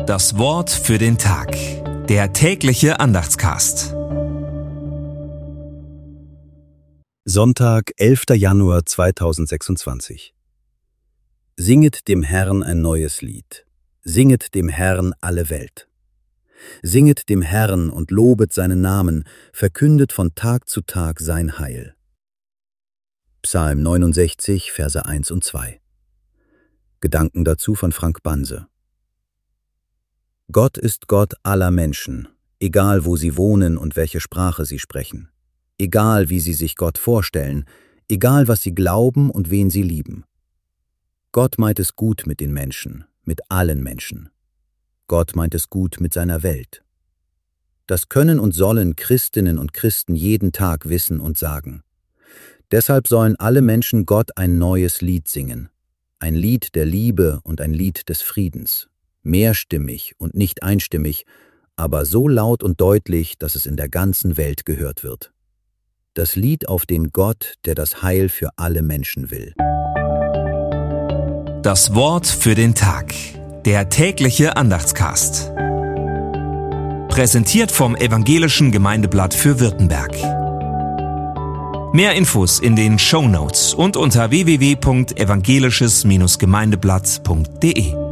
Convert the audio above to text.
Das Wort für den Tag. Der tägliche Andachtscast. Sonntag, 11. Januar 2026. Singet dem Herrn ein neues Lied. Singet dem Herrn alle Welt. Singet dem Herrn und lobet seinen Namen, verkündet von Tag zu Tag sein Heil. Psalm 69, Verse 1 und 2. Gedanken dazu von Frank Banse. Gott ist Gott aller Menschen, egal wo sie wohnen und welche Sprache sie sprechen, egal wie sie sich Gott vorstellen, egal was sie glauben und wen sie lieben. Gott meint es gut mit den Menschen, mit allen Menschen. Gott meint es gut mit seiner Welt. Das können und sollen Christinnen und Christen jeden Tag wissen und sagen. Deshalb sollen alle Menschen Gott ein neues Lied singen, ein Lied der Liebe und ein Lied des Friedens. Mehrstimmig und nicht einstimmig, aber so laut und deutlich, dass es in der ganzen Welt gehört wird. Das Lied auf den Gott, der das Heil für alle Menschen will. Das Wort für den Tag. Der tägliche Andachtscast. Präsentiert vom Evangelischen Gemeindeblatt für Württemberg. Mehr Infos in den Shownotes und unter www.evangelisches-gemeindeblatt.de.